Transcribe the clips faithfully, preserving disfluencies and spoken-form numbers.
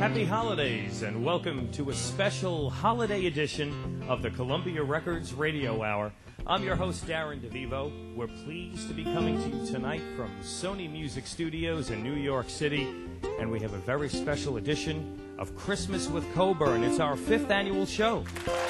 Happy holidays and welcome to a special holiday edition of the Columbia Records Radio Hour. I'm your host, Darren DeVivo. We're pleased to be coming to you tonight from Sony Music Studios in New York City, and we have a very special edition of Christmas with Coburn. It's our fifth annual show.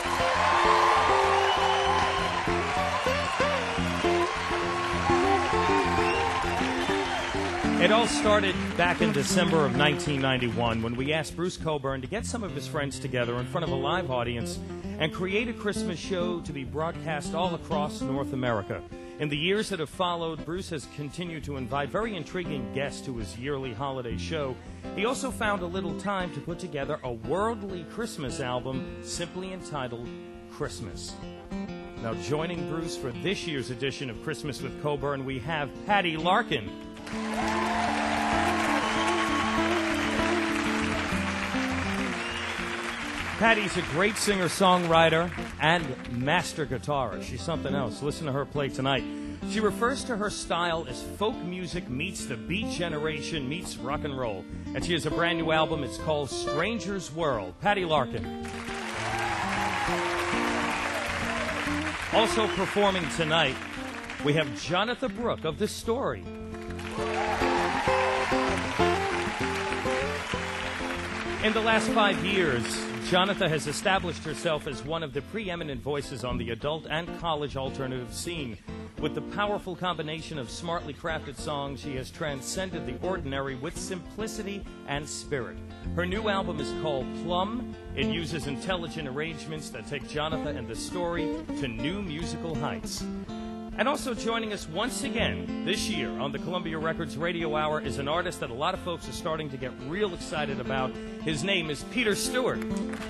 It all started back in December of nineteen ninety-one when we asked Bruce Coburn to get some of his friends together in front of a live audience and create a Christmas show to be broadcast all across North America. In the years that have followed, Bruce has continued to invite very intriguing guests to his yearly holiday show. He also found a little time to put together a worldly Christmas album simply entitled Christmas. Now, joining Bruce for this year's edition of Christmas with Coburn, we have Patty Larkin. Patty's a great singer-songwriter and master guitarist. She's something else. Listen to her play tonight. She refers to her style as folk music meets the Beat Generation meets rock and roll. And she has a brand new album. It's called Stranger's World. Patty Larkin. Also performing tonight, we have Jonathan Brooke of The Story. In the last five years, Jonathan has established herself as one of the preeminent voices on the adult and college alternative scene. With the powerful combination of smartly crafted songs, she has transcended the ordinary with simplicity and spirit. Her new album is called Plum. It uses intelligent arrangements that take Jonathan and The Story to new musical heights. And also joining us once again this year on the Columbia Records Radio Hour is an artist that a lot of folks are starting to get real excited about. His name is Peter Stewart.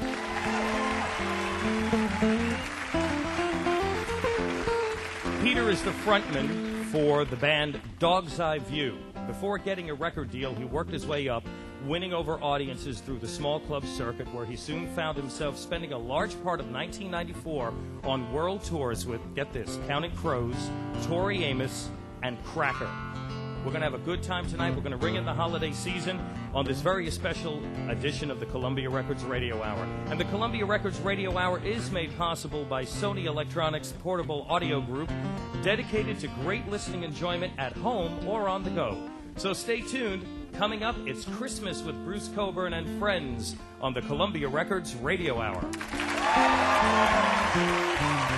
Peter is the frontman for the band Dog's Eye View. Before getting a record deal, he worked his way up, winning over audiences through the small club circuit, where he soon found himself spending a large part of nineteen ninety-four on world tours with, get this, Counting Crows, Tori Amos, and Cracker. We're going to have a good time tonight. We're going to ring in the holiday season on this very special edition of the Columbia Records Radio Hour. And the Columbia Records Radio Hour is made possible by Sony Electronics Portable Audio Group, dedicated to great listening enjoyment at home or on the go. So stay tuned. Coming up, it's Christmas with Bruce Coburn and friends on the Columbia Records Radio Hour.